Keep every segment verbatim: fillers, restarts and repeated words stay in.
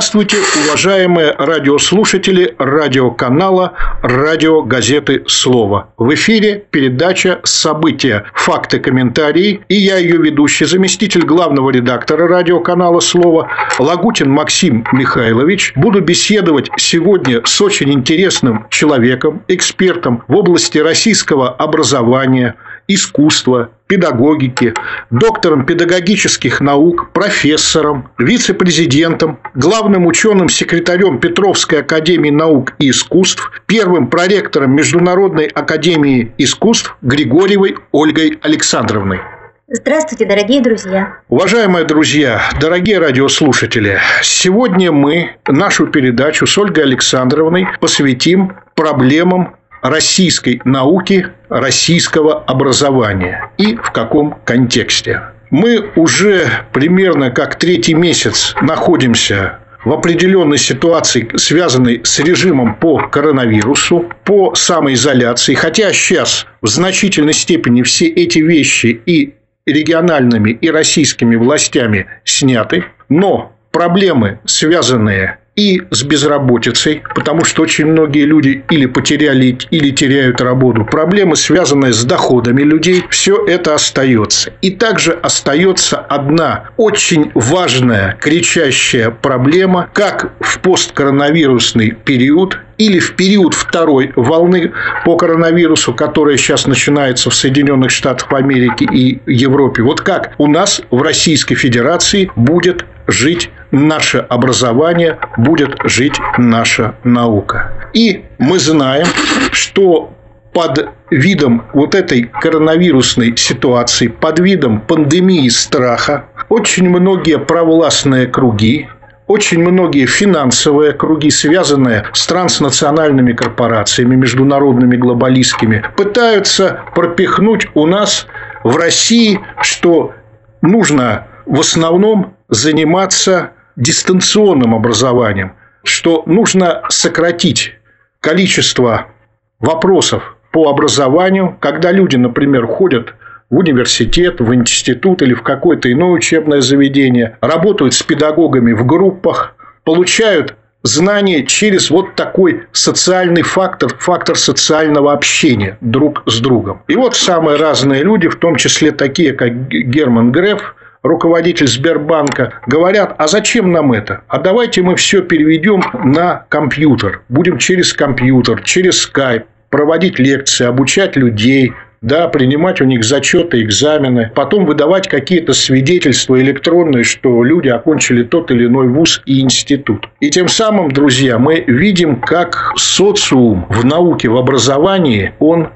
Здравствуйте, уважаемые радиослушатели радиоканала радиогазеты «Слово». В эфире передача «События. Факты. Комментарии». И я, ее ведущий, заместитель главного редактора радиоканала «Слово» Лагутин Максим Михайлович. Буду беседовать сегодня с очень интересным человеком, экспертом в области российского образования, искусства, педагогики, доктором педагогических наук, профессором, вице-президентом, главным ученым-секретарем Петровской академии наук и искусств, первым проректором Международной академии искусств Григорьевой Ольгой Александровной. Здравствуйте, дорогие друзья. Уважаемые друзья, дорогие радиослушатели, сегодня мы нашу передачу с Ольгой Александровной посвятим проблемам российской науки, российского образования. И в каком контексте? Мы уже примерно как третий месяц находимся в определенной ситуации, связанной с режимом по коронавирусу, по самоизоляции. Хотя сейчас в значительной степени все эти вещи и региональными, и российскими властями сняты. Но проблемы, связанные и с безработицей, потому что очень многие люди или потеряли, или теряют работу. Проблемы, связанные с доходами людей, все это остается. И также остается одна очень важная, кричащая проблема, как в посткоронавирусный период или в период второй волны по коронавирусу, которая сейчас начинается в Соединенных Штатах Америки и Европе. Вот как у нас в Российской Федерации будет жить наше образование, будет жить наша наука. И мы знаем, что под видом вот этой коронавирусной ситуации, под видом пандемии страха, очень многие провластные круги, очень многие финансовые круги, связанные с транснациональными корпорациями, международными глобалистскими, пытаются пропихнуть у нас в России, что нужно в основном заниматься дистанционным образованием, что нужно сократить количество вопросов по образованию, когда люди, например, ходят в университет, в институт или в какое-то иное учебное заведение, работают с педагогами в группах, получают знания через вот такой социальный фактор, фактор социального общения друг с другом. И вот самые разные люди, в том числе такие, как Герман Греф, руководитель Сбербанка, говорят: а зачем нам это? А давайте мы все переведем на компьютер. Будем через компьютер, через скайп проводить лекции, обучать людей, да, принимать у них зачеты, экзамены, потом выдавать какие-то свидетельства электронные, что люди окончили тот или иной вуз и институт. И тем самым, друзья, мы видим, как социум в науке, в образовании, он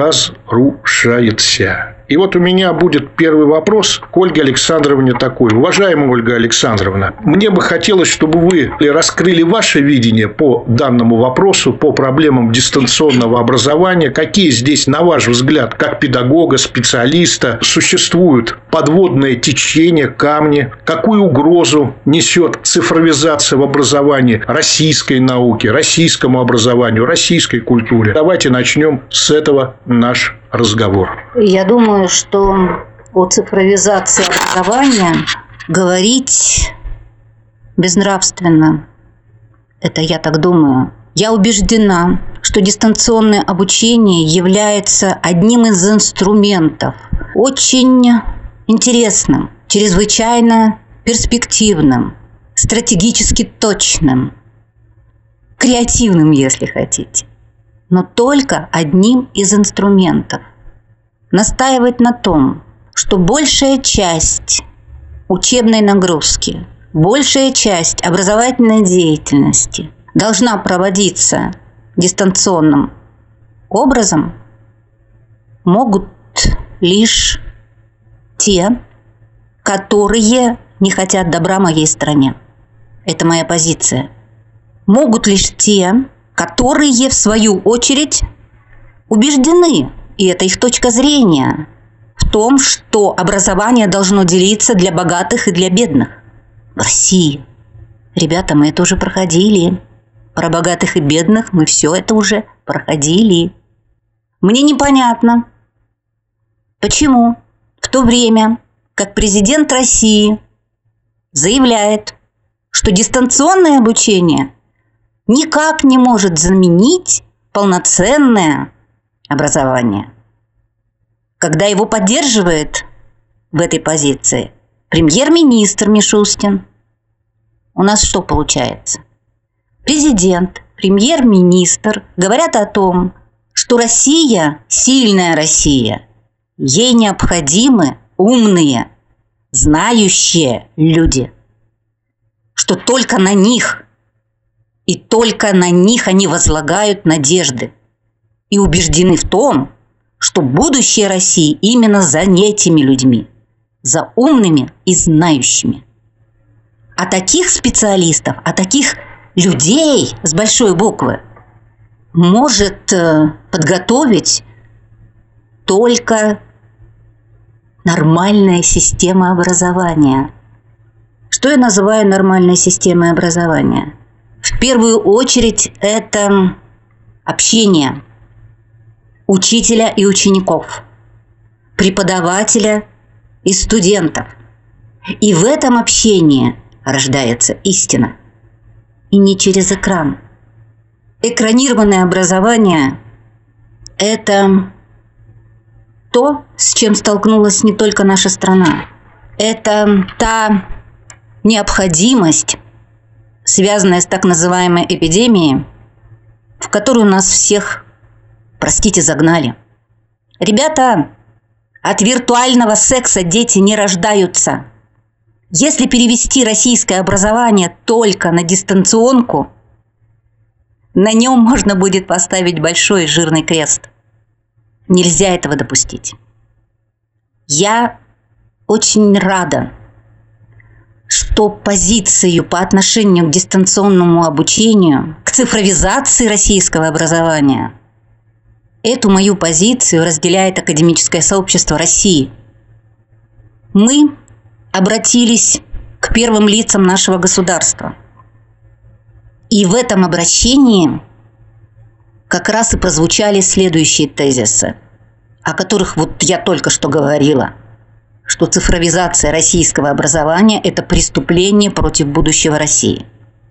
разрушается. И вот у меня будет первый вопрос к Ольге Александровне такой. Уважаемая Ольга Александровна, мне бы хотелось, чтобы вы раскрыли ваше видение по данному вопросу, по проблемам дистанционного образования. Какие здесь, на ваш взгляд, как педагога, специалиста, существуют подводные течения, камни? Какую угрозу несет цифровизация в образовании российской науки, российскому образованию, российской культуре? Давайте начнем с этого наш разговор. Я думаю, что о цифровизации образования говорить безнравственно. Это я так думаю. Я убеждена, что дистанционное обучение является одним из инструментов, очень интересным, чрезвычайно перспективным, стратегически точным, креативным, если хотите. Но только одним из инструментов. Настаивать на том, что большая часть учебной нагрузки, большая часть образовательной деятельности должна проводиться дистанционным образом, могут лишь те, которые не хотят добра моей стране. Это моя позиция. Могут лишь те, которые, в свою очередь, убеждены, и это их точка зрения, в том, что образование должно делиться для богатых и для бедных. В России. Ребята, мы это уже проходили. Про богатых и бедных мы все это уже проходили. Мне непонятно, почему в то время, как президент России заявляет, что дистанционное обучение никак не может заменить полноценное образование. Когда его поддерживает в этой позиции премьер-министр Мишустин, у нас что получается? Президент, премьер-министр говорят о том, что Россия, сильная Россия, ей необходимы умные, знающие люди, что только на них и только на них они возлагают надежды и убеждены в том, что будущее России именно за этими людьми, за умными и знающими. А таких специалистов, а таких людей с большой буквы может подготовить только нормальная система образования. Что я называю нормальной системой образования? В первую очередь это общение учителя и учеников, преподавателя и студентов. И в этом общении рождается истина. И не через экран. Экранированное образование – это то, с чем столкнулась не только наша страна. Это та необходимость, связанная с так называемой эпидемией, в которую нас всех, простите, загнали. Ребята, от виртуального секса дети не рождаются. Если перевести российское образование только на дистанционку, на нем можно будет поставить большой жирный крест. Нельзя этого допустить. Я очень рада, что позицию по отношению к дистанционному обучению, к цифровизации российского образования, эту мою позицию разделяет академическое сообщество России. Мы обратились к первым лицам нашего государства. И в этом обращении как раз и прозвучали следующие тезисы, о которых вот я только что говорила, что цифровизация российского образования – это преступление против будущего России.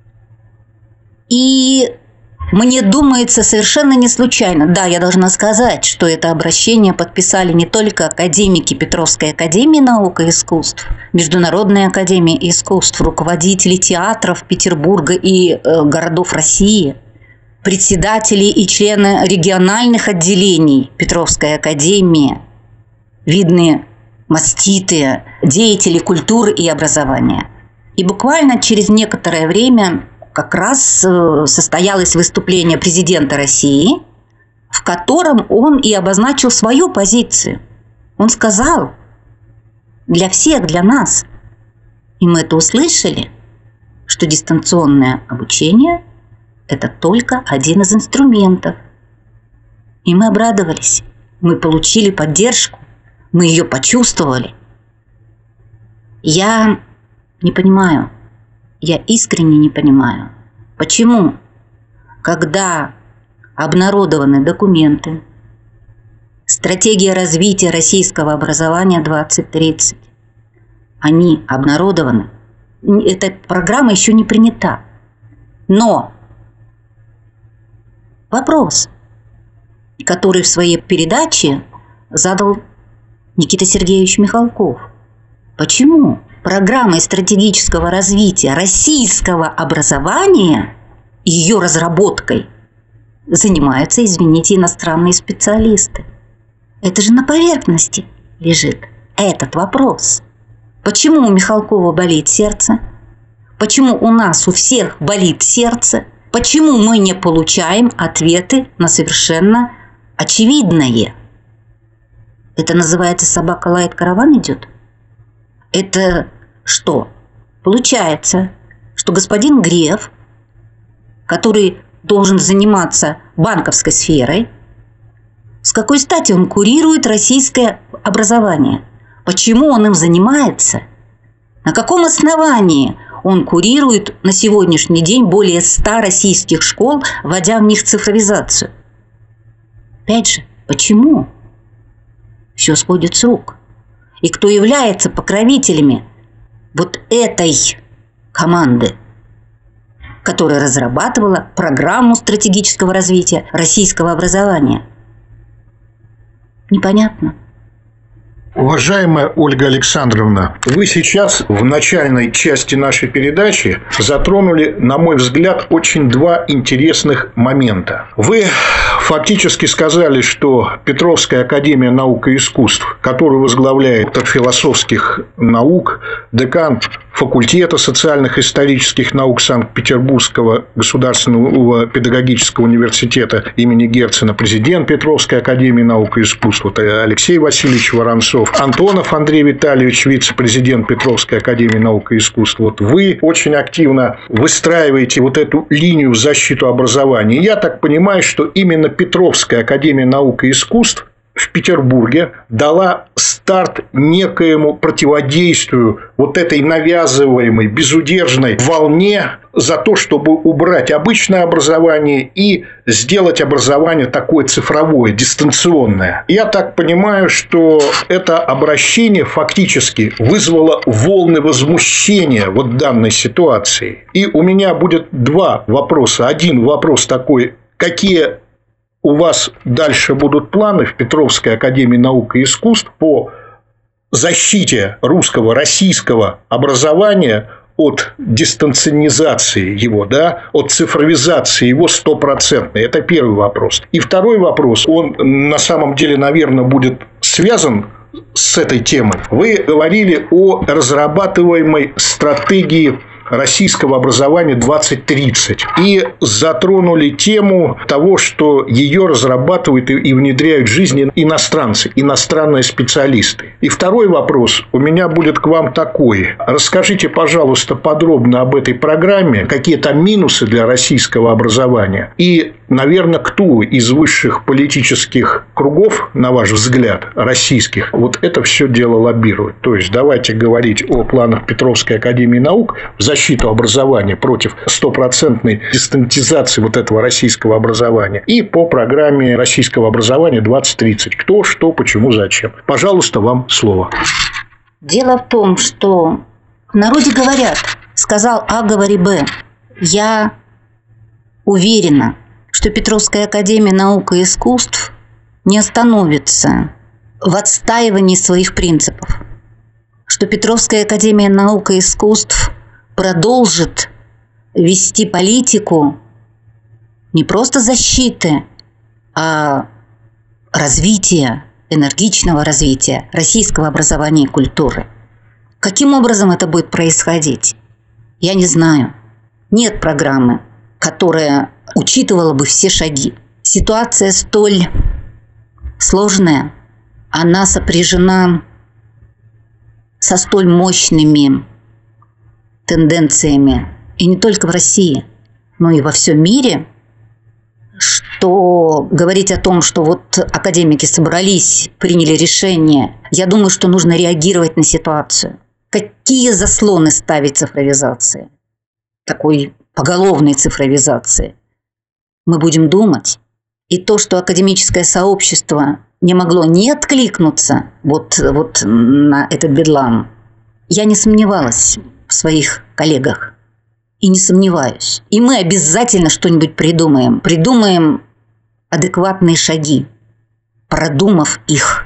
И мне думается, совершенно не случайно, да, я должна сказать, что это обращение подписали не только академики Петровской академии наук и искусств, Международной академии искусств, руководители театров Петербурга и э, городов России, председатели и члены региональных отделений Петровской академии, видные маститые деятели культуры и образования. И буквально через некоторое время как раз состоялось выступление президента России, в котором он и обозначил свою позицию. Он сказал: для всех, для нас, и мы это услышали, что дистанционное обучение – это только один из инструментов. И мы обрадовались, мы получили поддержку, мы ее почувствовали. Я не понимаю, я искренне не понимаю, почему, когда обнародованы документы, стратегия развития российского образования двадцать тридцать, они обнародованы, эта программа еще не принята. Но вопрос, который в своей передаче задал Никита Сергеевич Михалков: почему программой стратегического развития российского образования и ее разработкой занимаются, извините, иностранные специалисты? Это же на поверхности лежит этот вопрос. Почему у Михалкова болит сердце? Почему у нас у всех болит сердце? Почему мы не получаем ответы на совершенно очевидное? Это называется «собака лает, караван идет». Это что? Получается, что господин Греф, который должен заниматься банковской сферой, с какой стати он курирует российское образование? Почему он им занимается? На каком основании он курирует на сегодняшний день более ста российских школ, вводя в них цифровизацию? Опять же, почему? Все сходит с рук. И кто является покровителями вот этой команды? которая разрабатывала программу стратегического развития российского образования. Непонятно. Уважаемая Ольга Александровна, вы сейчас в начальной части нашей передачи затронули, на мой взгляд, очень два интересных момента. Вы фактически сказали, что Петровская академия наук и искусств, которую возглавляет доктор философских наук, декан факультета социальных и исторических наук Санкт-Петербургского государственного педагогического университета имени Герцена, президент Петровской академии наук и искусств Алексей Васильевич Воронцов, Антонов Андрей Витальевич, вице-президент Петровской академии наук и искусств. Вот вы очень активно выстраиваете вот эту линию в защиту образования. Я так понимаю, что именно Петровская академия наук и искусств в Петербурге дала старт некоему противодействию вот этой навязываемой, безудержной волне за то, чтобы убрать обычное образование и сделать образование такое цифровое, дистанционное. Я так понимаю, что это обращение фактически вызвало волны возмущения вот данной ситуации. И у меня будет два вопроса. Один вопрос такой: какие у вас дальше будут планы в Петровской академии наук и искусств по защите русского, российского образования от дистанционизации его, да, от цифровизации его стопроцентной? Это первый вопрос. И второй вопрос, он на самом деле, наверное, будет связан с этой темой. Вы говорили о разрабатываемой стратегии российского образования двадцать тридцать и затронули тему того, что ее разрабатывают и внедряют в жизнь иностранцы, иностранные специалисты. И второй вопрос у меня будет к вам такой: расскажите, пожалуйста, подробно об этой программе, какие там минусы для российского образования, и, наверное, кто из высших политических кругов, на ваш взгляд, российских, вот это все дело лоббирует. То есть давайте говорить о планах Петровской академии наук в защиту защиту образования против стопроцентной дистантизации вот этого российского образования, и по программе российского образования двадцать тридцать. Кто, что, почему, зачем. Пожалуйста, вам слово. Дело в том, что в народе говорят: сказал А, говори Б. Я уверена, что Петровская академия наук и искусств не остановится в отстаивании своих принципов, что Петровская академия наук и искусств продолжит вести политику не просто защиты, а развития, энергичного развития российского образования и культуры. Каким образом это будет происходить, я не знаю. Нет программы, которая учитывала бы все шаги. Ситуация столь сложная, она сопряжена со столь мощными тенденциями, и не только в России, но и во всем мире, что говорить о том, что вот академики собрались, приняли решение, я думаю, что нужно реагировать на ситуацию. Какие заслоны ставить цифровизации, такой поголовной цифровизации, мы будем думать. И то, что академическое сообщество не могло не откликнуться вот, вот на этот бедлам, я не сомневалась в своих коллегах. И не сомневаюсь. И мы обязательно что-нибудь придумаем. Придумаем адекватные шаги, продумав их.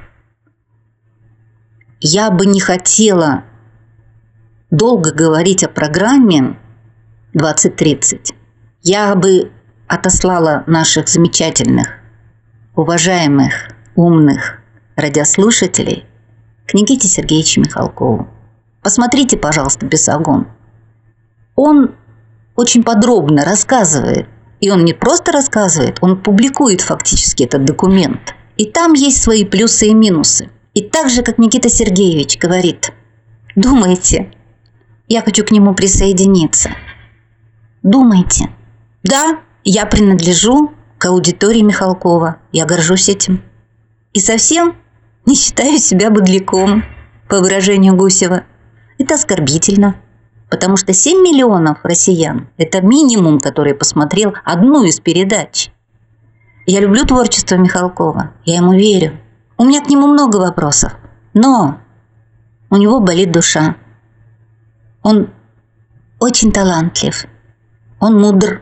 Я бы не хотела долго говорить о программе двадцать тридцать. Я бы отослала наших замечательных, уважаемых, умных радиослушателей к Никите Сергеевичу Михалкову. Посмотрите, пожалуйста, «Бесогон». Он очень подробно рассказывает. И он не просто рассказывает, он публикует фактически этот документ. И там есть свои плюсы и минусы. И так же, как Никита Сергеевич говорит: думайте, я хочу к нему присоединиться. Думайте. Да, я принадлежу к аудитории Михалкова. Я горжусь этим. И совсем не считаю себя быдляком, по выражению Гусева. Это оскорбительно, потому что семь миллионов россиян – это минимум, который посмотрел одну из передач. Я люблю творчество Михалкова, я ему верю. У меня к нему много вопросов, но у него болит душа. Он очень талантлив, он мудр,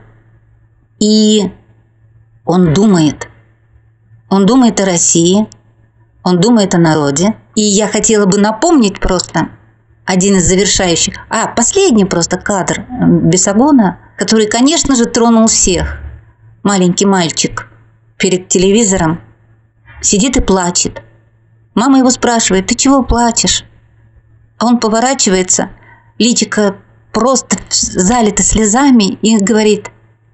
и он думает. Он думает о России, он думает о народе. И я хотела бы напомнить просто один из завершающих, а, последний просто кадр Бесогона, который, конечно же, тронул всех. Маленький мальчик перед телевизором сидит и плачет. Мама его спрашивает: ты чего плачешь? А он поворачивается, личико просто залито слезами, и говорит: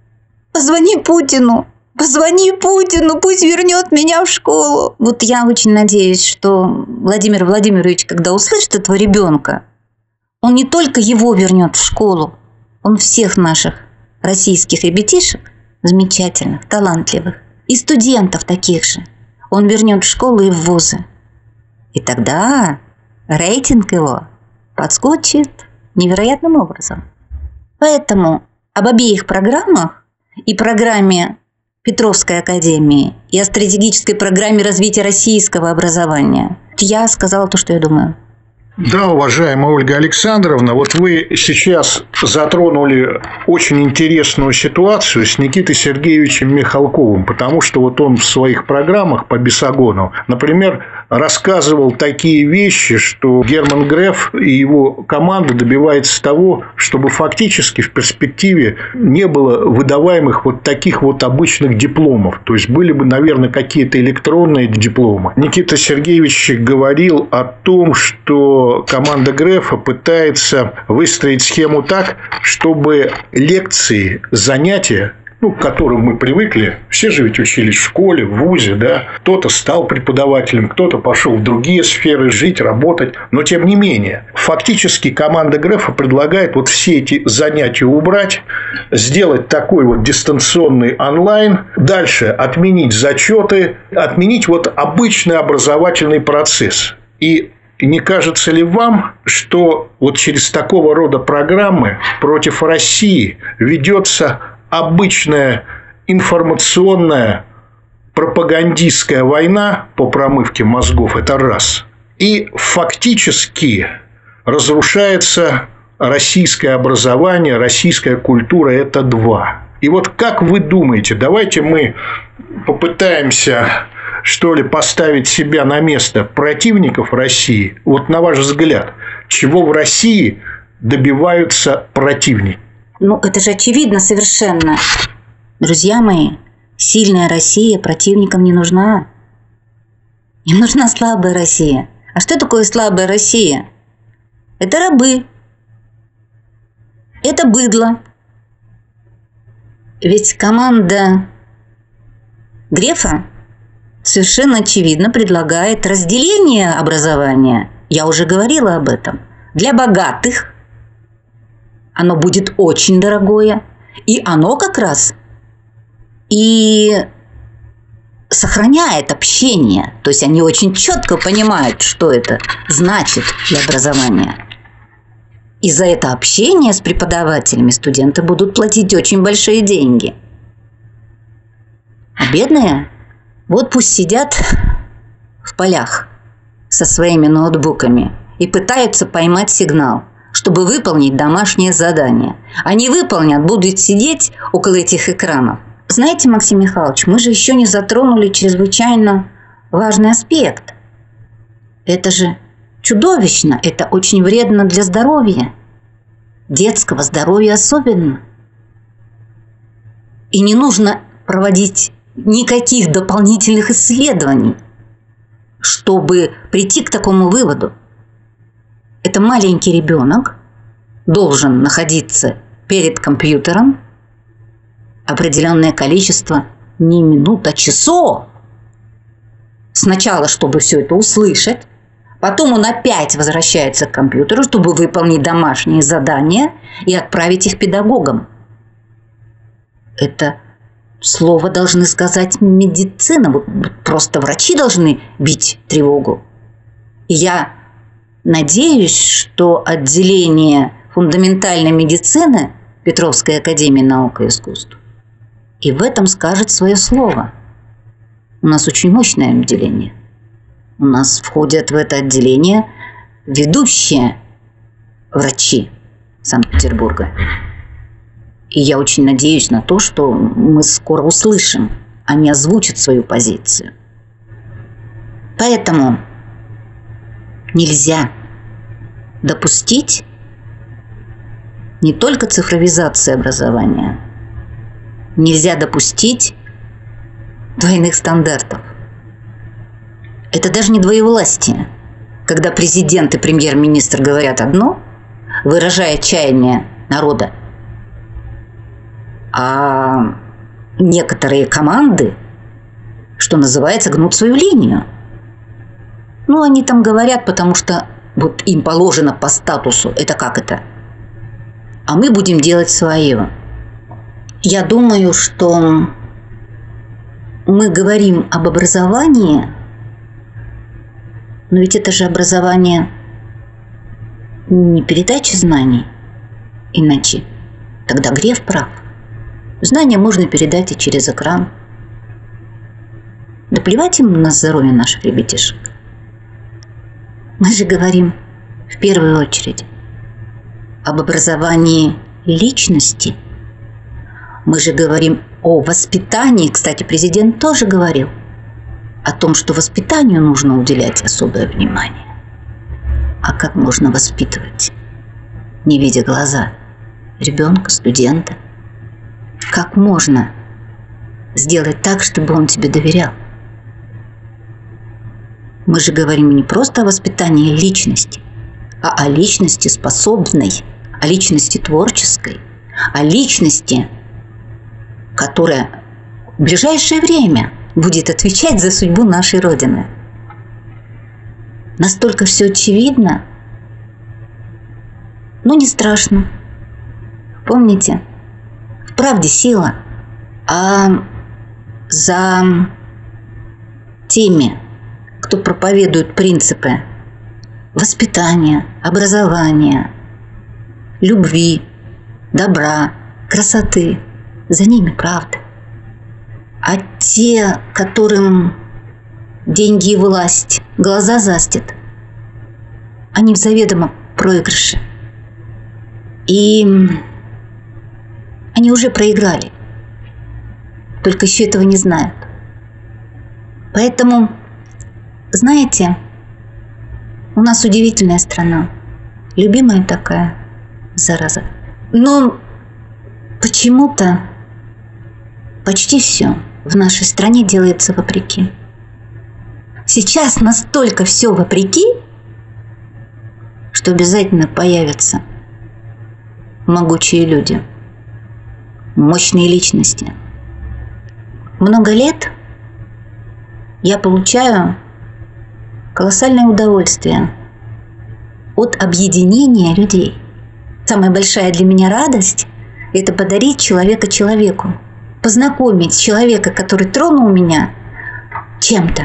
позвони Путину, позвони Путину, пусть вернет меня в школу. Вот я очень надеюсь, что Владимир Владимирович, когда услышит этого ребенка, он не только его вернет в школу, он всех наших российских ребятишек, замечательных, талантливых, и студентов таких же, он вернет в школу и в вузы. И тогда рейтинг его подскочит невероятным образом. Поэтому об обеих программах, и программе Петровской академии, и о стратегической программе развития российского образования, я сказала то, что я думаю. Да, уважаемая Ольга Александровна, вот вы сейчас затронули очень интересную ситуацию с Никитой Сергеевичем Михалковым, потому что вот он в своих программах по Бесогону, например, рассказывал такие вещи, что Герман Греф и его команда добивается того, чтобы фактически в перспективе не было выдаваемых вот таких вот обычных дипломов. То есть были бы, наверное, какие-то электронные дипломы. Никита Сергеевич говорил о том, что команда Грефа пытается выстроить схему так, чтобы лекции, занятия, ну, к которым мы привыкли, все же ведь учились в школе, в вузе, да, кто-то стал преподавателем, кто-то пошел в другие сферы жить, работать, но тем не менее, фактически команда Грефа предлагает вот все эти занятия убрать, сделать такой вот дистанционный онлайн, дальше отменить зачеты, отменить вот обычный образовательный процесс. И не кажется ли вам, что вот через такого рода программы против России ведется обычная информационная пропагандистская война по промывке мозгов? Это раз. И фактически разрушается российское образование, российская культура. Это два. И вот как вы думаете, давайте мы попытаемся, что ли, поставить себя на место противников России. Вот на ваш взгляд, чего в России добиваются противники? Ну, это же очевидно совершенно. Друзья мои, сильная Россия противникам не нужна. Им нужна слабая Россия. А что такое слабая Россия? Это рабы. Это быдло. Ведь команда Грефа совершенно очевидно предлагает разделение образования. Я уже говорила об этом. Для богатых оно будет очень дорогое. И оно как раз и сохраняет общение. То есть они очень четко понимают, что это значит для образования. И за это общение с преподавателями студенты будут платить очень большие деньги. А бедные вот пусть сидят в полях со своими ноутбуками и пытаются поймать сигнал, чтобы выполнить домашнее задание. Они выполнят, будут сидеть около этих экранов. Знаете, Максим Михайлович, мы же еще не затронули чрезвычайно важный аспект. Это же чудовищно, это очень вредно для здоровья, детского здоровья особенно. И не нужно проводить никаких дополнительных исследований, чтобы прийти к такому выводу. Это маленький ребенок должен находиться перед компьютером определенное количество не минут, а часов. Сначала, чтобы все это услышать, потом он опять возвращается к компьютеру, чтобы выполнить домашние задания и отправить их педагогам. Это слово должны сказать медицина. Вот просто врачи должны бить тревогу. И я надеюсь, что отделение фундаментальной медицины Петровской академии наук и искусств и в этом скажет свое слово. У нас очень мощное отделение. У нас входят в это отделение ведущие врачи Санкт-Петербурга. И я очень надеюсь на то, что мы скоро услышим, они озвучат свою позицию. Поэтому нельзя допустить не только цифровизации образования, нельзя допустить двойных стандартов. Это даже не двоевластие, когда президент и премьер-министр говорят одно, выражая чаяние народа, а некоторые команды, что называется, гнут свою линию. Ну, они там говорят, потому что вот им положено по статусу. Это как это? А мы будем делать свое. Я думаю, что мы говорим об образовании, но ведь это же образование не передача знаний, иначе тогда Греф прав. Знания можно передать и через экран. Да плевать им на здоровье наших ребятишек. Мы же говорим в первую очередь об образовании личности. Мы же говорим о воспитании. Кстати, президент тоже говорил о том, что воспитанию нужно уделять особое внимание. А как можно воспитывать, не видя глаза ребенка, студента? Как можно сделать так, чтобы он тебе доверял? Мы же говорим не просто о воспитании личности, а о личности способной, о личности творческой, о личности, которая в ближайшее время будет отвечать за судьбу нашей Родины. Настолько все очевидно, но не страшно. Помните, в правде сила, а за теми, кто проповедует принципы воспитания, образования, любви, добра, красоты, за ними правда. А те, которым деньги и власть глаза застят, они в заведомом проигрыше. И они уже проиграли, только еще этого не знают. Поэтому, знаете, у нас удивительная страна, любимая такая, зараза. Но почему-то почти все в нашей стране делается вопреки. Сейчас настолько все вопреки, что обязательно появятся могучие люди, мощные личности. Много лет я получаю колоссальное удовольствие от объединения людей. Самая большая для меня радость – это подарить человека человеку, познакомить человека, который тронул меня, чем-то,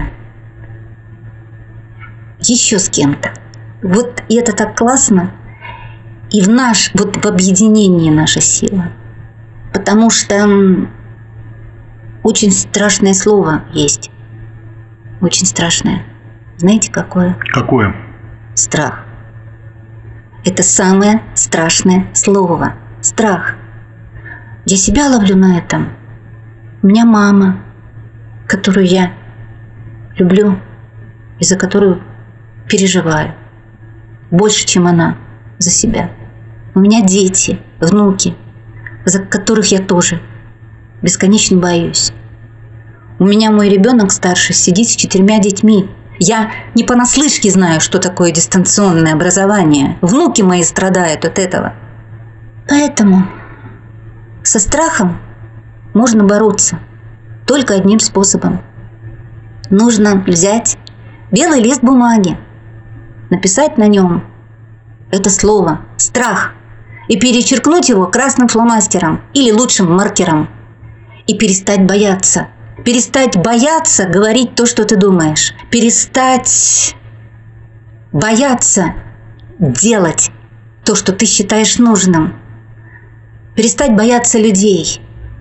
еще с кем-то. Вот и это так классно. И в наш, вот в объединении наша сила. Потому что очень страшное слово есть. Очень страшное. Знаете, какое? Какое? Страх. Это самое страшное слово. Страх. Я себя ловлю на этом. У меня мама, которую я люблю и за которую переживаю. Больше, чем она за себя. У меня дети, внуки, за которых я тоже бесконечно боюсь. У меня мой ребенок старший сидит с четырьмя детьми. Я не понаслышке знаю, что такое дистанционное образование. Внуки мои страдают от этого. Поэтому со страхом можно бороться только одним способом. Нужно взять белый лист бумаги, написать на нем это слово «страх» и перечеркнуть его красным фломастером или лучшим маркером. И перестать бояться. Перестать бояться говорить то, что ты думаешь. Перестать бояться делать то, что ты считаешь нужным. Перестать бояться людей.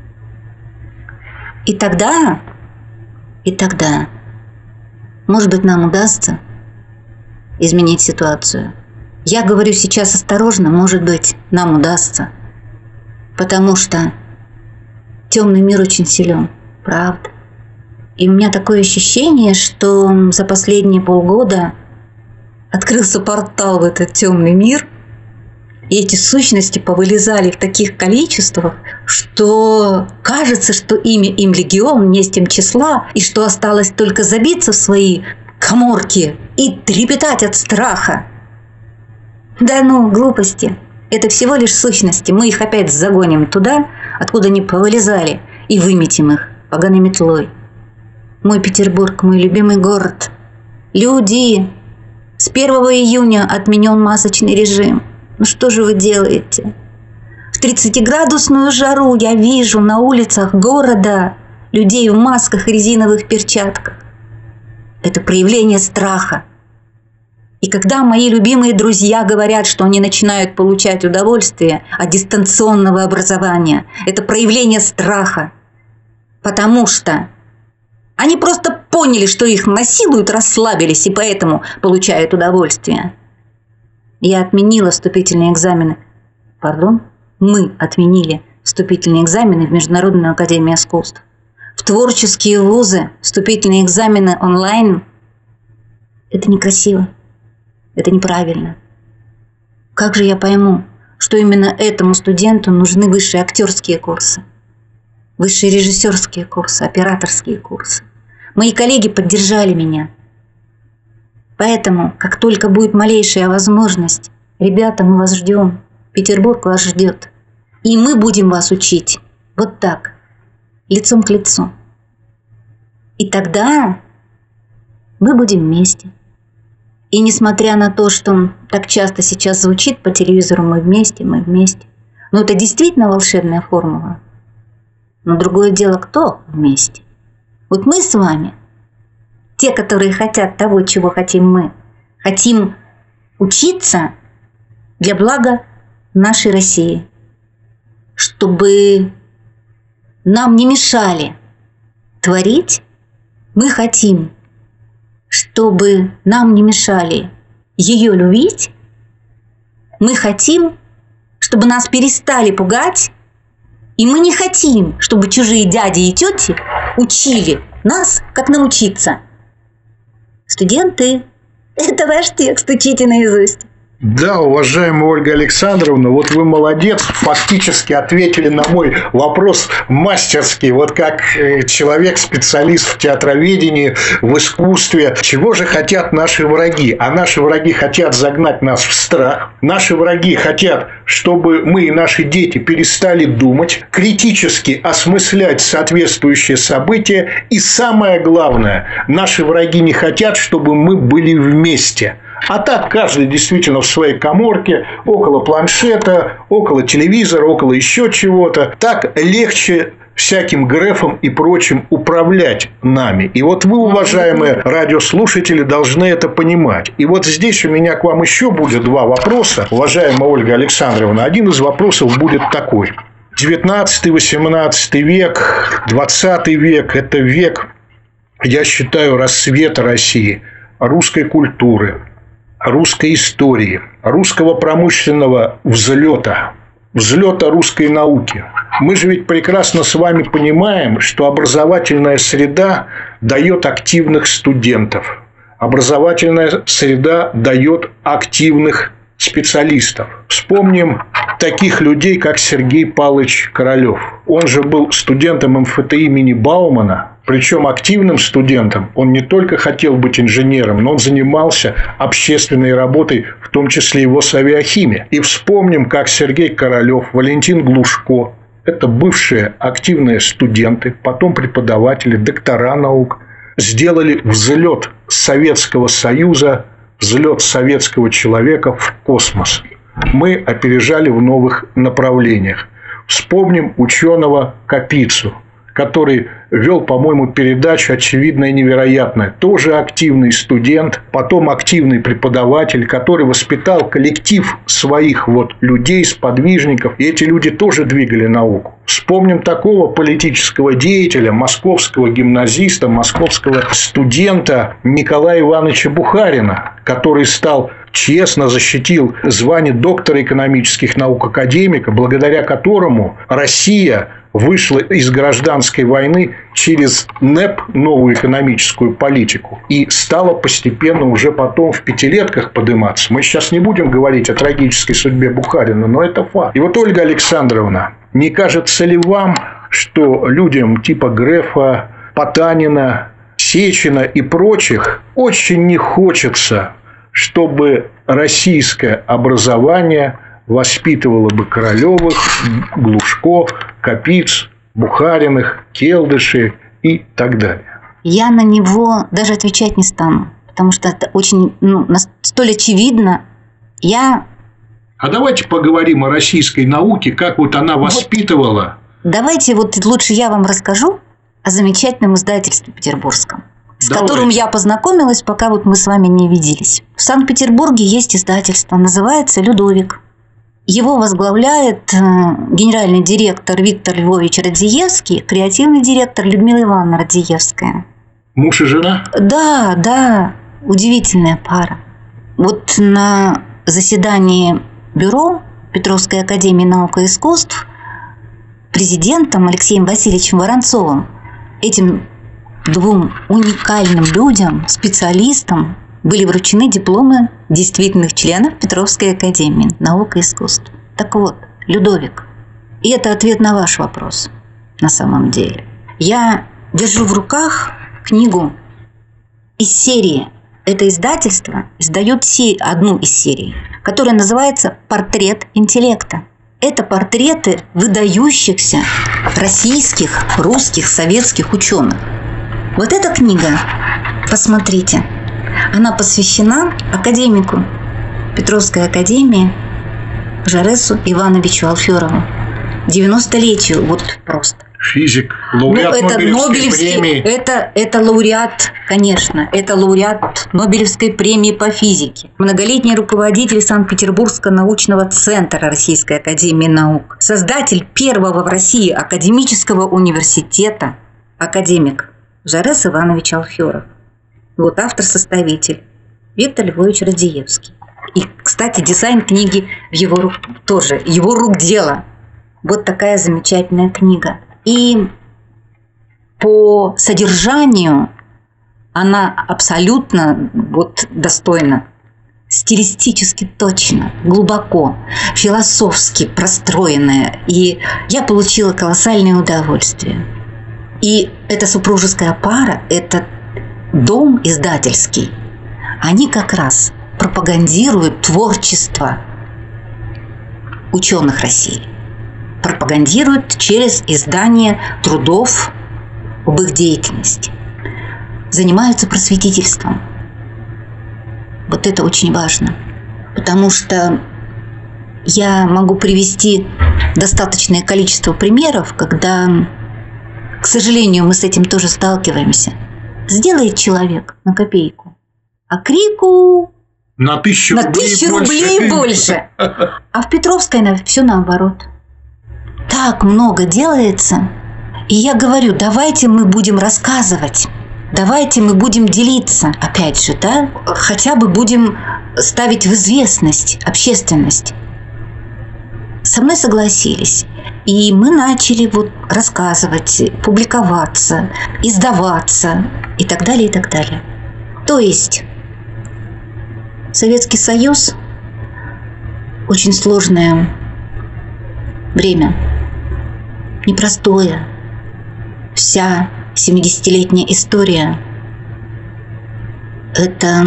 И тогда, и тогда, может быть, нам удастся изменить ситуацию. Я говорю сейчас осторожно, может быть, нам удастся. Потому что темный мир очень силен, правда. И у меня такое ощущение, что за последние полгода открылся портал в этот темный мир, и эти сущности повылезали в таких количествах, что кажется, что имя им легион, не с тем числа, и что осталось только забиться в свои каморки и трепетать от страха. Да ну, глупости. Это всего лишь сущности. Мы их опять загоним туда, откуда они повылезали, и выметим их поганой метлой. Мой Петербург, мой любимый город. Люди, с первого июня отменен масочный режим. Ну что же вы делаете? В тридцатиградусную жару я вижу на улицах города людей в масках и резиновых перчатках. Это проявление страха. И когда мои любимые друзья говорят, что они начинают получать удовольствие от дистанционного образования, это проявление страха. Потому что они просто поняли, что их насилуют, расслабились и поэтому получают удовольствие. Я отменила вступительные экзамены. Пардон? Мы отменили вступительные экзамены в Международную академию искусств. В творческие вузы вступительные экзамены онлайн. Это некрасиво. Это неправильно. Как же я пойму, что именно этому студенту нужны высшие актерские курсы, высшие режиссерские курсы, операторские курсы? Мои коллеги поддержали меня. Поэтому, как только будет малейшая возможность, ребята, мы вас ждем, Петербург вас ждет. И мы будем вас учить. Вот так, лицом к лицу. И тогда мы будем вместе. И несмотря на то, что так часто сейчас звучит по телевизору «мы вместе, мы вместе», но это действительно волшебная формула. Но другое дело, кто вместе. Вот мы с вами, те, которые хотят того, чего хотим мы, хотим учиться для блага нашей России, чтобы нам не мешали творить. Мы хотим, чтобы нам не мешали ее любить. Мы хотим, чтобы нас перестали пугать. И мы не хотим, чтобы чужие дяди и тети учили нас, как нам учиться. Студенты, это ваш текст, учите наизусть. Да, уважаемая Ольга Александровна, вот вы молодец, фактически ответили на мой вопрос мастерски, вот как человек-специалист в театроведении, в искусстве. Чего же хотят наши враги? А наши враги хотят загнать нас в страх. Наши враги хотят, чтобы мы и наши дети перестали думать, критически осмыслять соответствующие события. И самое главное, наши враги не хотят, чтобы мы были вместе. А так каждый действительно в своей каморке, около планшета, около телевизора, около еще чего-то. Так легче всяким грефом и прочим управлять нами. И вот вы, уважаемые радиослушатели, должны это понимать. И вот здесь у меня к вам еще будет два вопроса. Уважаемая Ольга Александровна, один из вопросов будет такой. девятнадцатый-восемнадцатый век, двадцатый век – это век, я считаю, расцвета России, русской культуры, русской истории, русского промышленного взлета, взлета русской науки. Мы же ведь прекрасно с вами понимаем, что образовательная среда дает активных студентов, образовательная среда дает активных специалистов. Вспомним таких людей, как Сергей Павлович Королёв. Он же был студентом эм эф тэ имени Баумана. Причем активным студентом. Он не только хотел быть инженером, но он занимался общественной работой, в том числе и в Авиахиме. И вспомним, как Сергей Королёв, Валентин Глушко – это бывшие активные студенты, потом преподаватели, доктора наук, сделали взлет Советского Союза, взлет советского человека в космос. Мы опережали в новых направлениях. Вспомним ученого Капицу, который вел, по-моему, передачу «Очевидное и невероятное». Тоже активный студент, потом активный преподаватель, который воспитал коллектив своих вот людей, сподвижников. И эти люди тоже двигали науку. Вспомним такого политического деятеля, московского гимназиста, московского студента Николая Ивановича Бухарина, который стал честно защитил звание доктора экономических наук, академика, благодаря которому Россия вышла из гражданской войны через НЭП, новую экономическую политику, и стала постепенно уже потом в пятилетках подниматься. Мы сейчас не будем говорить о трагической судьбе Бухарина, но это факт. И вот, Ольга Александровна, не кажется ли вам, что людям типа Грефа, Потанина, Сечина и прочих очень не хочется, чтобы российское образование воспитывало бы Королевых, Глушко, Капиц, Бухариных, Келдыши и так далее? Я на него даже отвечать не стану, потому что это очень, ну, столь очевидно. Я... А давайте поговорим о российской науке, как вот она воспитывала. Вот, давайте вот лучше я вам расскажу о замечательном издательстве петербургском, с давайте. которым я познакомилась, пока вот мы с вами не виделись. В Санкт-Петербурге есть издательство, называется «Людовик». Его возглавляет генеральный директор Виктор Львович Радзиевский, креативный директор Людмила Ивановна Радзиевская. Муж и жена? Да, да, удивительная пара. Вот на заседании бюро Петровской академии наук и искусств президентом Алексеем Васильевичем Воронцовым, этим двум уникальным людям, специалистам, были вручены дипломы действительных членов Петровской академии наук и искусств. Так вот, Людовик. И это ответ на ваш вопрос на самом деле. Я держу в руках книгу из серии. Это издательство издает одну из серий, которая называется «Портрет интеллекта». Это портреты выдающихся российских, русских, советских ученых. Вот эта книга, посмотрите, она посвящена академику Петровской академии Жаресу Ивановичу Алферову. девяностолетию, вот просто. Физик, лауреат ну, это Нобелевской премии. Это, это лауреат, конечно, это лауреат Нобелевской премии по физике. Многолетний руководитель Санкт-Петербургского научного центра Российской академии наук. Создатель первого в России академического университета, академик Жарес Иванович Алферов. Вот автор-составитель Виктор Львович Радзиевский. И, кстати, дизайн книги в его рук тоже, его рук дело. Вот такая замечательная книга. И по содержанию она абсолютно вот достойна, стилистически точно, глубоко, философски простроенная. И я получила колоссальное удовольствие. И эта супружеская пара, этот дом издательский, они как раз пропагандируют творчество ученых России. Пропагандируют через издание трудов об их деятельности. Занимаются просветительством. Вот это очень важно. Потому что я могу привести достаточное количество примеров, когда, к сожалению, мы с этим тоже сталкиваемся. Сделает человек на копейку, а крику на тысячу, на рублей, тысячу больше. рублей больше. А в Петровской все наоборот. Так много делается. И я говорю, давайте мы будем рассказывать. Давайте мы будем делиться. Опять же, да? Хотя бы будем ставить в известность общественность. Со мной согласились. И мы начали вот рассказывать, публиковаться, издаваться и так далее, и так далее. То есть Советский Союз – очень сложное время, непростое. Вся семидесятилетняя история – это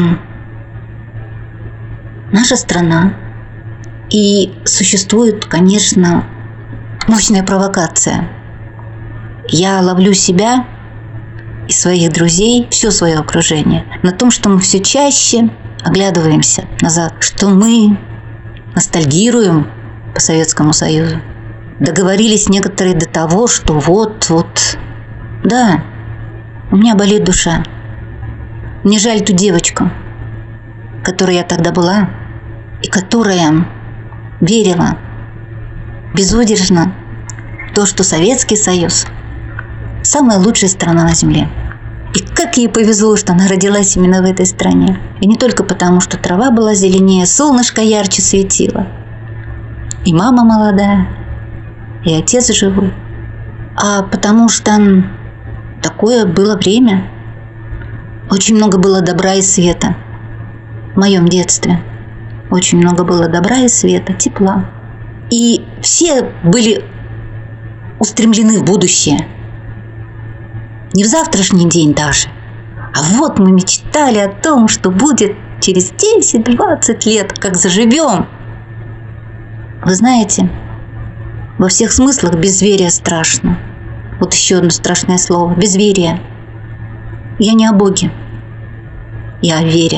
наша страна. И существует, конечно, мощная провокация. Я ловлю себя и своих друзей, все свое окружение, на том, что мы все чаще оглядываемся назад, что мы ностальгируем по Советскому Союзу. Договорились некоторые до того, что вот, вот, да, у меня болит душа. Мне жаль ту девочку, которой я тогда была, и которая верила безудержно в то, что Советский Союз – самая лучшая страна на земле. И Как ей повезло, что она родилась именно в этой стране. И не только потому, что трава была зеленее, солнышко ярче светило. И мама молодая, и отец живой. А потому что такое было время. Очень много было добра и света. В моем детстве очень много было добра и света, тепла. И все были устремлены в будущее. Не в завтрашний день даже. А вот мы мечтали о том, что будет через десять-двадцать лет, как заживем. Вы знаете, во всех смыслах безверие страшно. Вот еще одно страшное слово – безверие. Я не о Боге, я о вере.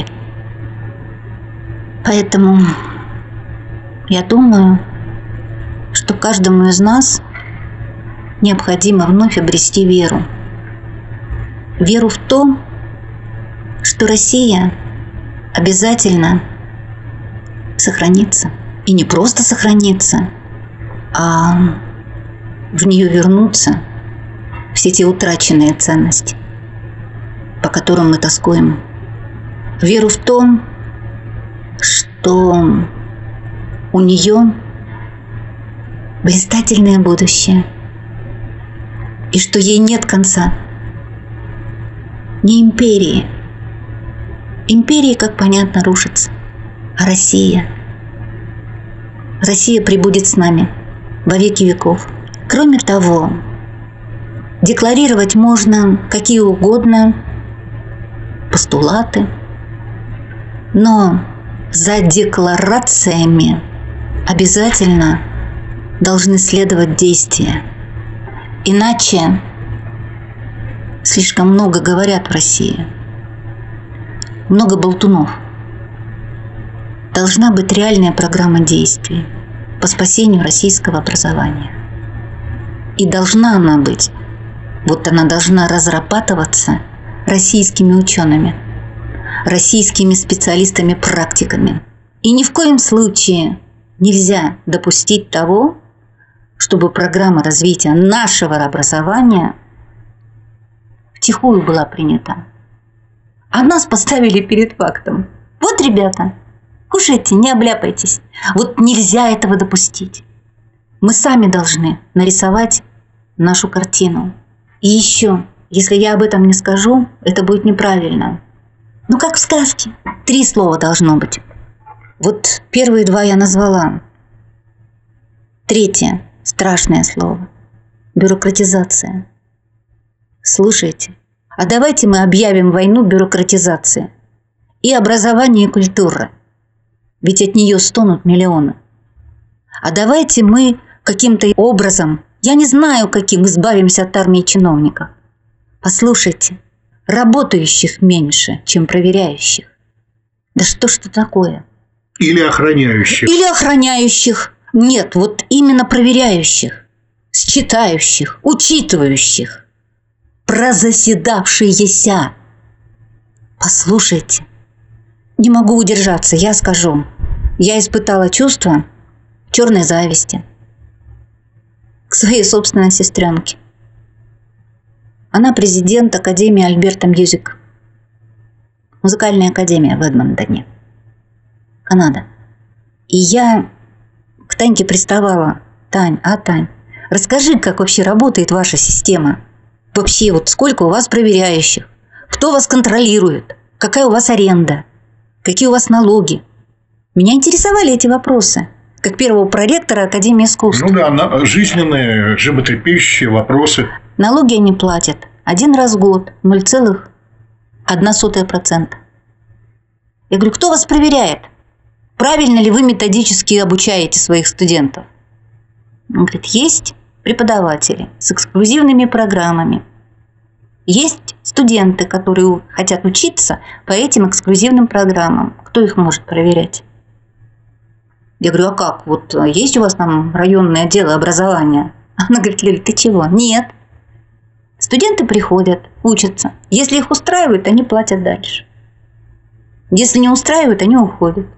Поэтому я думаю, что каждому из нас необходимо вновь обрести веру. Веру в то, что Россия обязательно сохранится. И не просто сохранится, а в нее вернутся все те утраченные ценности, по которым мы тоскуем. Веру в то, что у нее блистательное будущее, и что ей нет конца. Не империи. Империи, как понятно, рушатся, а Россия. Россия пребудет с нами во веки веков. Кроме того, декларировать можно какие угодно постулаты, но за декларациями обязательно должны следовать действия. Иначе слишком много говорят в России. Много болтунов. Должна быть реальная программа действий по спасению российского образования. И должна она быть, вот она должна разрабатываться российскими учеными, российскими специалистами-практиками. И ни в коем случае нельзя допустить того, чтобы программа развития нашего образования втихую была принята. А нас поставили перед фактом. Вот, ребята, кушайте, не обляпайтесь. Вот нельзя этого допустить. Мы сами должны нарисовать нашу картину. И еще, если я об этом не скажу, это будет неправильно. Ну, как в сказке. Три слова должно быть. Вот первые два я назвала. Третье страшное слово. Бюрократизация. Слушайте, а давайте мы объявим войну бюрократизации. И образование, и культура. Ведь от нее стонут миллионы. А давайте мы каким-то образом, я не знаю каким, избавимся от армии чиновников. Послушайте, работающих меньше, чем проверяющих. Да что ж это такое? Или охраняющих. Или охраняющих. Нет, вот именно проверяющих, считающих, учитывающих. Прозаседавшиеся. Послушайте, не могу удержаться, я скажу. Я испытала чувство черной зависти к своей собственной сестренке. Она президент Академии Альберта Мьюзик. Музыкальная академия в Эдмонтоне, Канада. И я к Таньке приставала. Тань, а Тань, расскажи, как вообще работает ваша система. Вообще, вот сколько у вас проверяющих? Кто вас контролирует? Какая у вас аренда? Какие у вас налоги? Меня интересовали эти вопросы, как первого проректора Академии искусств. Ну да, жизненные, животрепещущие вопросы. Налоги они платят один раз в год, ноль целых одна сотая процента. Я говорю, кто вас проверяет? Правильно ли вы методически обучаете своих студентов? Он говорит, есть преподаватели с эксклюзивными программами. Есть студенты, которые хотят учиться по этим эксклюзивным программам. Кто их может проверять? Я говорю, а как? Вот есть у вас там районное отдел образования? Она говорит, Лиля, ты чего? Нет. Студенты приходят, учатся. Если их устраивает, они платят дальше. Если не устраивает, они уходят.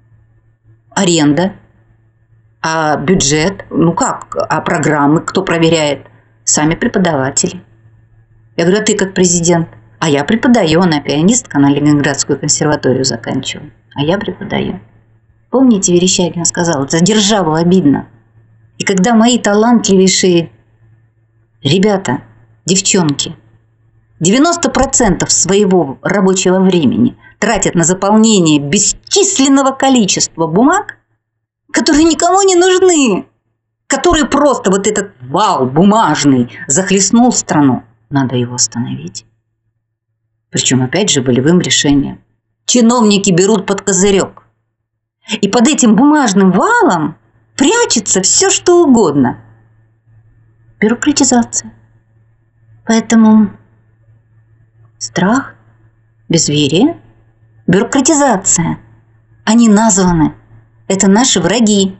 Аренда. А бюджет? Ну как? А программы кто проверяет? Сами преподаватели. Я говорю, а ты как президент? А я преподаю, она пианистка, на Ленинградскую консерваторию заканчивала. А я преподаю. Помните, Верещагин сказал, за державу обидно. И когда мои талантливейшие ребята, девчонки, девяносто процентов своего рабочего времени тратят на заполнение бесчисленного количества бумаг, которые никому не нужны, которые просто вот этот вал бумажный захлестнул страну, надо его остановить. Причем, опять же, волевым решением. Чиновники берут под козырек. И под этим бумажным валом прячется все, что угодно. Бюрократизация. Поэтому страх, безверие, бюрократизация. Они названы. Это наши враги.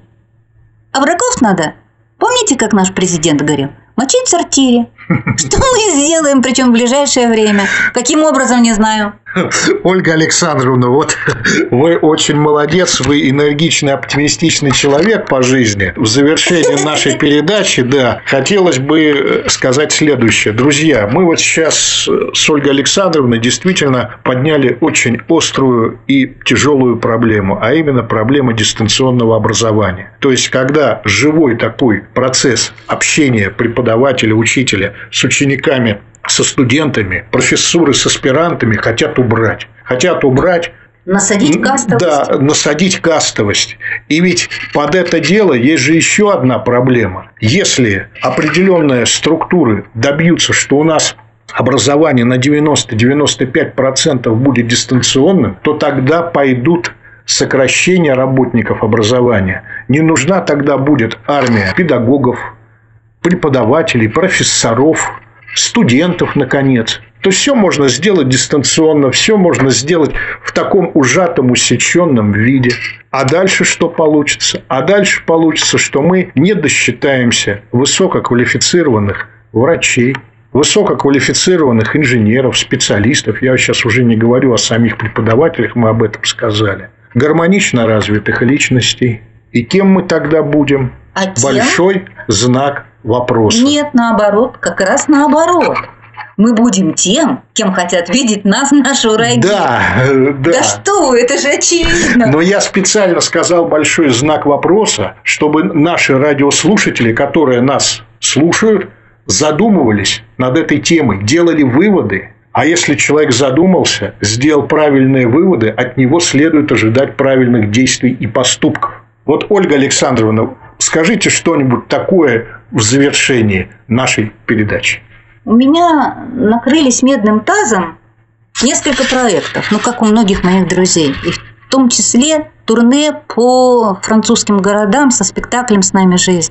А врагов надо, помните, как наш президент говорил, мочить в сортире. Что мы сделаем, причем в ближайшее время? Каким образом, не знаю. Ольга Александровна, вот вы очень молодец, вы энергичный, оптимистичный человек по жизни. В завершении нашей передачи, да, хотелось бы сказать следующее. Друзья, мы вот сейчас с Ольгой Александровной действительно подняли очень острую и тяжелую проблему, а именно проблему дистанционного образования. То есть, когда живой такой процесс общения преподавателя, учителя с учениками, со студентами, профессуры с аспирантами хотят убрать. Хотят убрать... Насадить кастовость. Да, насадить кастовость. И ведь под это дело есть же еще одна проблема. Если определенные структуры добьются, что у нас образование на девяносто - девяносто пять процентов будет дистанционным, то тогда пойдут сокращения работников образования. Не нужна тогда будет армия педагогов, преподавателей, профессоров, студентов, наконец. То есть все можно сделать дистанционно, все можно сделать в таком ужатом, усеченном виде. А дальше что получится? А дальше получится, что мы не досчитаемся высококвалифицированных врачей, высококвалифицированных инженеров, специалистов. Я сейчас уже не говорю о самих преподавателях, мы об этом сказали. Гармонично развитых личностей. И кем мы тогда будем? А тем... Большой знак вопроса. Нет, наоборот, как раз наоборот. Мы будем тем, кем хотят видеть нас наши враги. Да, да. Да что, это же очевидно. Но я специально сказал большой знак вопроса, чтобы наши радиослушатели, которые нас слушают, задумывались над этой темой, делали выводы. А если человек задумался, сделал правильные выводы, от него следует ожидать правильных действий и поступков. Вот, Ольга Александровна, скажите что-нибудь такое в завершении нашей передачи. У меня накрылись медным тазом несколько проектов, ну, как у многих моих друзей. И в том числе турне по французским городам со спектаклем «С нами жизнь».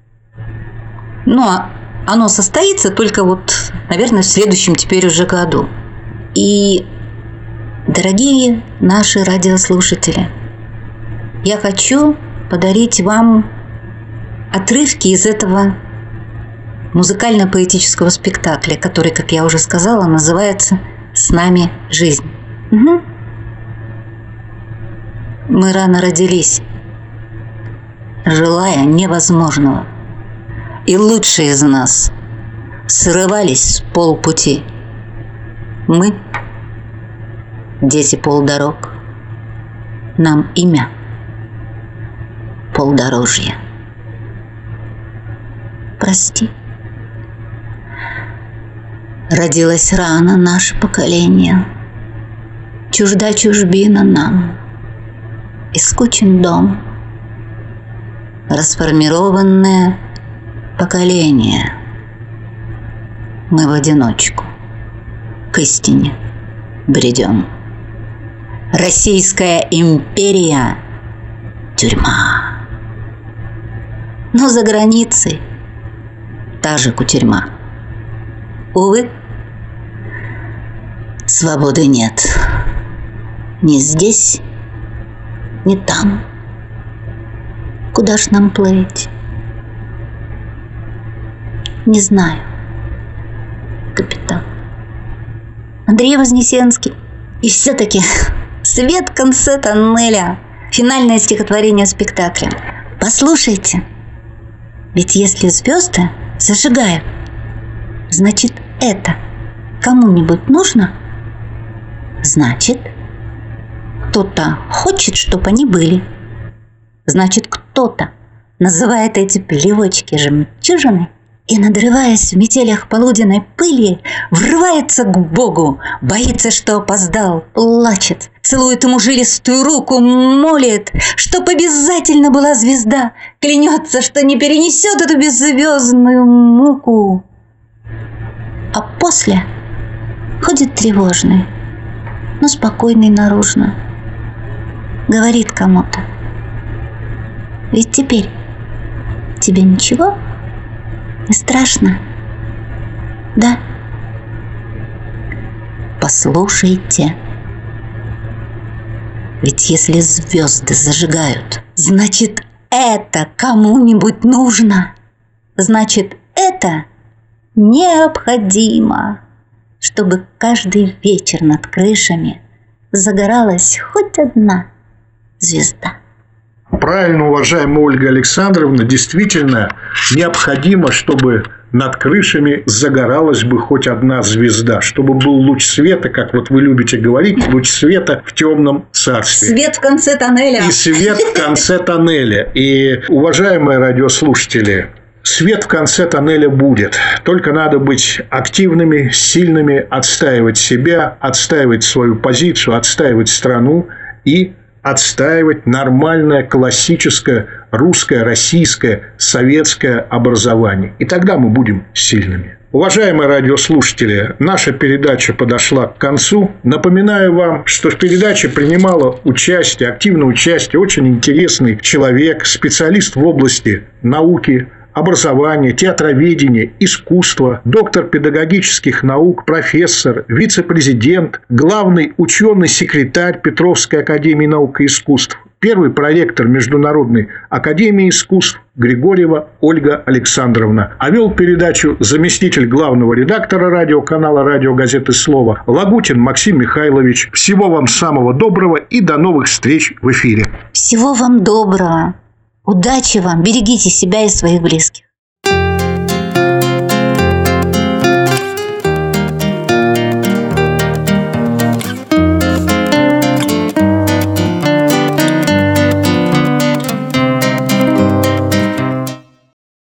Ну, а оно состоится только вот, наверное, в следующем теперь уже году. И, дорогие наши радиослушатели, я хочу подарить вам отрывки из этого музыкально-поэтического спектакля, который, как я уже сказала, называется «С нами жизнь». Угу. Мы рано родились, желая невозможного. И лучшие из нас срывались с полпути. Мы, дети полдорог, нам имя полдорожье. Прости. Родилось рано наше поколение, чужда чужбина нам, и скучен дом, расформированное поколение. Мы в одиночку к истине бредем. Российская империя — тюрьма. Но за границей та же кутерьма. Увы, свободы нет. Ни здесь, ни там. Куда ж нам плыть? Не знаю, капитан. Андрей Вознесенский. И все-таки свет в конце тоннеля. Финальное стихотворение спектакля. Послушайте. Ведь если звезды зажигают, значит, это кому-нибудь нужно, значит, кто-то хочет, чтобы они были. Значит, кто-то называет эти плевочки жемчужиной и, надрываясь в метелях полуденной пыли, врывается к Богу, боится, что опоздал, плачет, целует ему жилистую руку, молит, чтоб обязательно была звезда, клянется, что не перенесет эту беззвездную муку. А после ходит тревожный, но спокойный наружно, говорит кому-то: ведь теперь тебе ничего не страшно, да? Послушайте, ведь если звезды зажигают, значит, это кому-нибудь нужно. Значит, это необходимо, чтобы каждый вечер над крышами загоралась хоть одна звезда. Правильно, уважаемая Ольга Александровна, действительно необходимо, чтобы над крышами загоралась бы хоть одна звезда, чтобы был луч света, как вот вы любите говорить, луч света в темном царстве. Свет в конце тоннеля. И свет в конце тоннеля. И, уважаемые радиослушатели, свет в конце тоннеля будет. Только надо быть активными, сильными, отстаивать себя, отстаивать свою позицию, отстаивать страну и отстаивать нормальное, классическое, русское, российское, советское образование. И тогда мы будем сильными. Уважаемые радиослушатели, наша передача подошла к концу. Напоминаю вам, что в передаче принимала участие, активное участие очень интересный человек, специалист в области науки, образования, театроведения, искусства, доктор педагогических наук, профессор, вице-президент, главный ученый-секретарь Петровской академии наук и искусств, первый проректор Международной академии искусств Григорьева Ольга Александровна. А вел передачу заместитель главного редактора радиоканала радиогазеты «Слово» Лагутин Максим Михайлович. Всего вам самого доброго и до новых встреч в эфире. Всего вам доброго. Удачи вам, берегите себя и своих близких.